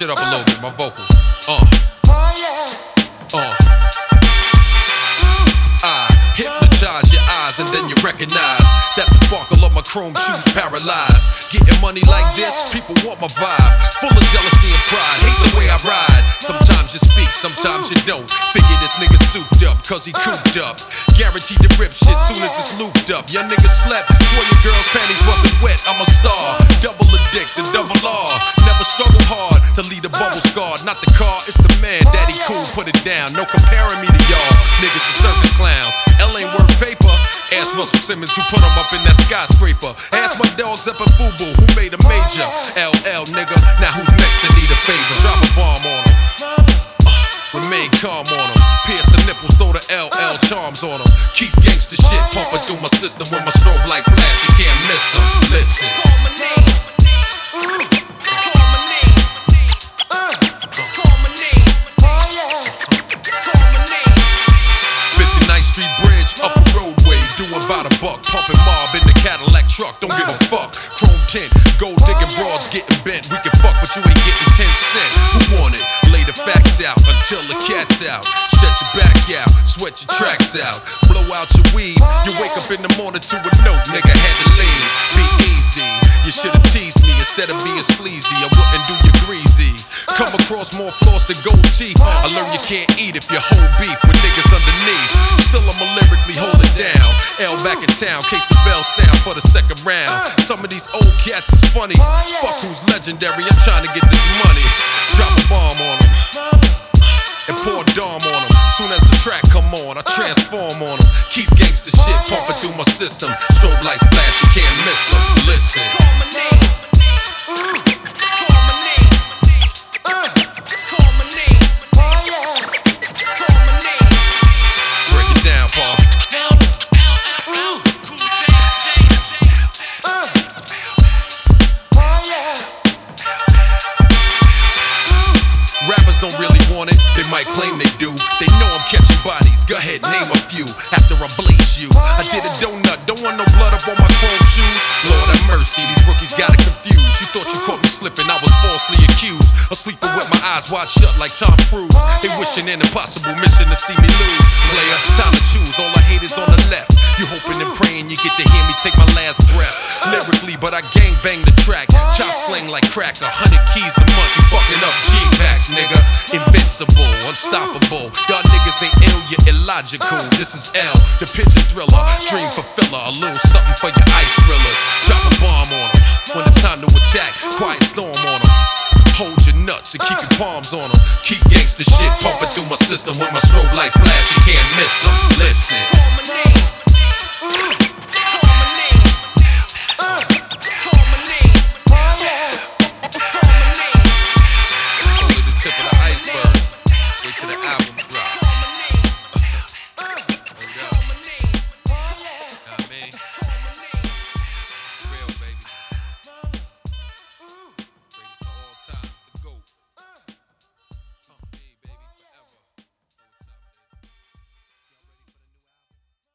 shit up a little bit, my vocals. I hypnotize your eyes and then you recognize that the sparkle of my chrome shoes paralyzed. Getting money like this, people want my vibe. Full of jealousy and pride, hate the way I ride. Sometimes you speak, sometimes you don't. Figure this nigga souped up, cause he cooped up. Guaranteed to rip shit soon as it's looped up. Young nigga slept, swore your girl's panties wasn't wet. I'm a star, double addicted, double R. Never struggle hard to lead a bubble scar. Not the car, it's the man, daddy cool, put it down. No comparing me to y'all, niggas are circus clowns. L ain't worth paper. Ask Russell Simmons who put him up in that skyscraper. Ask my dog Zeppa Fubu who made a major. LL nigga, now who's next to need a favor? Drop a bomb on him, remain calm on him. Pierce the nipples, throw the LL charms on him. Keep gangsta shit pumping through my system. When my strobe light flash, you can't miss him. Listen. Call my name. Call my name. Call my name. Call my name. 59th Street Bridge, up the roadway, doing about $1. Pumping mob in the Cadillac truck, don't give a fuck. Chrome tint, gold digging broads getting bent. We can fuck, but you ain't getting 10 cents. Who want it? Lay the facts out until the cat's out. Stretch your back out, sweat your tracks out. Blow out your weed, you wake up in the morning to a note, nigga had to leave. Be easy, you should've teased me instead of being sleazy. I wouldn't do you greasy. Come across more flaws than gold teeth. I learned you can't eat if you hold beef with niggas underneath. Still I'ma lyrically hold it down. L back in town, case the bell sound for the second round. Some of these old cats is funny. Fuck who's legendary, I'm trying to get this money. Drop a bomb on them and pour Dom on them. Soon as the track come on, I transform on them. Keep gangsta shit pumping through my system. Strobe lights flash, you can't miss them. Listen. Call my name. Call my name. Call my name. Call my name. Break it down, Paul. Rappers don't really want it, they might claim they do. They know I'm catching bodies, go ahead, name a few. After I blaze you, I did a donut, don't want no blood up on my chrome shoes. Lord have mercy, these rookies got it confused. You thought you caught me slipping, I was falsely accused of sleeping with my eyes wide shut like Tom Cruise. They wishing an impossible mission to see me lose. Player, time to choose, all I hate is on the left. You hoping and praying you get to hear me take my last breath. Lyrically, but I gang bang the track. Chop slang like crack, 100 keys a month. You fucking up G-Packs, nigga. Invincible, unstoppable. Y'all niggas ain't ill, you're illogical. This is L, the pigeon thriller. Dream fulfiller, a little something for your ice thrillers. Drop a bomb on them when it's time to attack. Quiet storm on them. Hold your nuts and keep your palms on them. Keep gangsta shit pumping through my system. When my strobe lights flash, you can't miss them. Listen.